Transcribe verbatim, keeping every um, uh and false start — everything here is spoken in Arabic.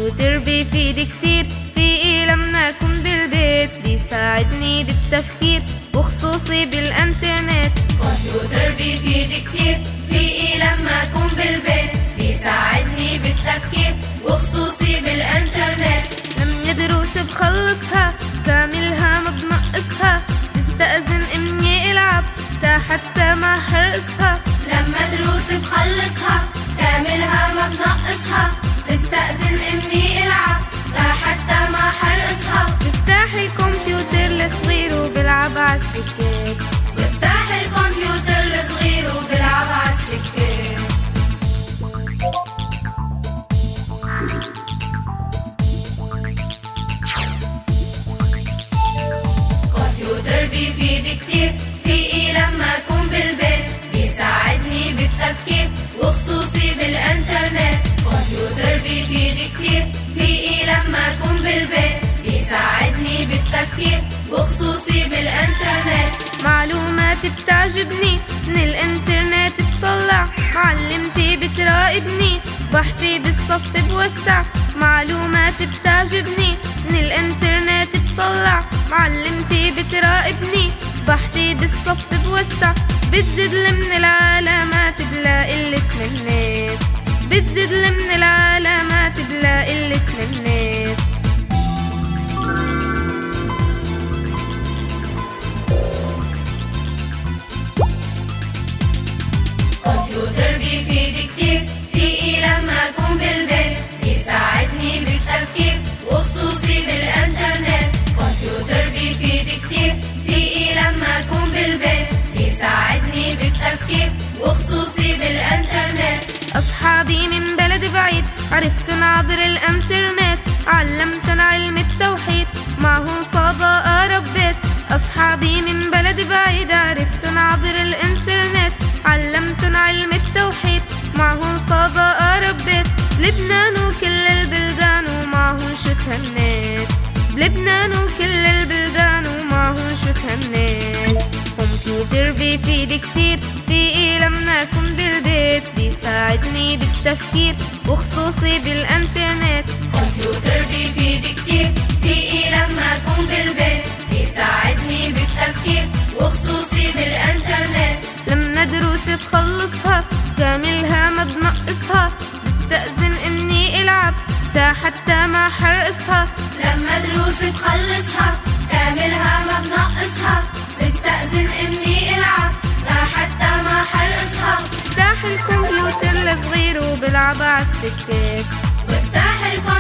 كمبيوتر بيفيد كتير، في لما أكون بالبيت بيساعدني بالتفكير وخصوصي بالانترنت. كمبيوتر بيفيد كتير، في لما أكون بالبيت بيساعدني بالتفكير وخصوصي بالانترنت. لما دروس بخلصها كاملها ما بنقصها، بستأذن امي العب تا حتى ما حرقصها. لما دروس بخلصها كاملها ما بنقصها، بستأذن امي العب تا حتى ما حرقصها. بفتح الكمبيوتر لصغير وبلعب عالسكات، بفتح الكمبيوتر لصغير وبلعب عالسكات. كمبيوتر بيفيد كتير، في لما أكون بالبيت بيساعدني بالتفكير وخصوصي بالانترنت. كمبيوتر بيفيد كتير، في لما أكون بالبيت بيساعدني بالتفكير وخصوصي بالانترنت. معلومات بتعجبني من الانترنت بطلع، معلمتي بتراقبني بحثي بالصف بوسع. معلومات بتعجبني من الانترنت بطلع، معلمتي بتراقبني بحثي بالصف بوسع. بتزيد من العلامات بلاقي اللي تمنيت، بتزيد من العلامات بلاقي اللي تمنيت. كمبيوتر بيفيد كتير، في لما أكون بالبيت بيساعدني بالتفكير وخصوصي بالانترنت. كمبيوتر بيفيد كتير، في لما أكون بالبيت بيساعدني بالتفكير وخصوصي بالانترنت. أصحابي من بلد بعيد عرفتن عبر الانترنت، علمتن علم التوحيد معهم صدى ربيت. أصحابي من بلد بعيد عرفتن عبر الانترنت، علمتن علم التوحيد معهم صدى ربيت. لبنان وكل البلدان ومعهم شو تهنيت، بلبنان وكل البلدان ومعهم شو تهنيت. كمبيوتر بيفيد كتير، في لما أكون بالبيت بيساعدني بالتفكير وخصوصي بالانترنت. كمبيوتر بيفيد كتير، في لما أكون بالبيت بيساعدني بالتفكير وخصوصي بالانترنت. لما دروس بخلصها كاملها ما بنقصها، بستأذن اني العب تا حتى ما حرقصها. لما دروس بخلصها كاملها ما بنقصها، بستأذن امي العب تا حتى ما حرقصها. بفتح الكمبيوتر لصغير وبلعب عالسكات، بفتح الكمبيوتر